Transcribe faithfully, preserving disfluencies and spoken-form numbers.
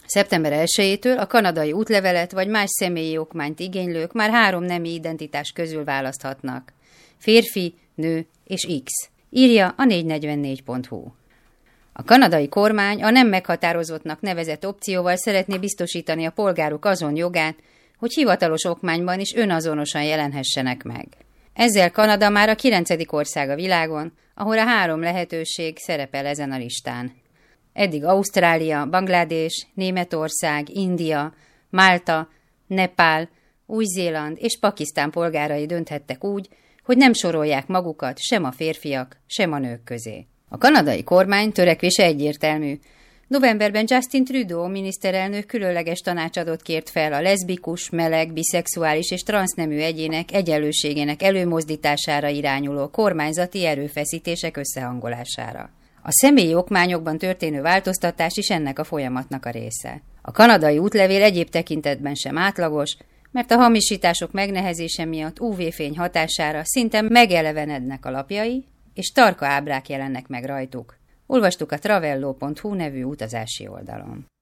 szeptember elsejétől a kanadai útlevelet vagy más személyi okmányt igénylők már három nemi identitás közül választhatnak. Férfi, nő és X. Írja a négyszáznegyvennégy pont hu. A kanadai kormány a nem meghatározottnak nevezett opcióval szeretné biztosítani a polgárok azon jogát, hogy hivatalos okmányban is önazonosan jelenhessenek meg. Ezzel Kanada már a kilencedik ország a világon, ahol a három lehetőség szerepel ezen a listán. Eddig Ausztrália, Banglades, Németország, India, Málta, Nepál, Új-Zéland és Pakisztán polgárai dönthettek úgy, hogy nem sorolják magukat sem a férfiak, sem a nők közé. A kanadai kormány törekvése egyértelmű. Novemberben Justin Trudeau miniszterelnök különleges tanácsadót kért fel a leszbikus, meleg, biszexuális és transznemű egyének egyenlőségének előmozdítására irányuló kormányzati erőfeszítések összehangolására. A személyi okmányokban történő változtatás is ennek a folyamatnak a része. A kanadai útlevél egyéb tekintetben sem átlagos, mert a hamisítások megnehezése miatt ú vé-fény hatására szinte megelevenednek a lapjai, és tarka ábrák jelennek meg rajtuk. Olvastuk a travello pont hu nevű utazási oldalon.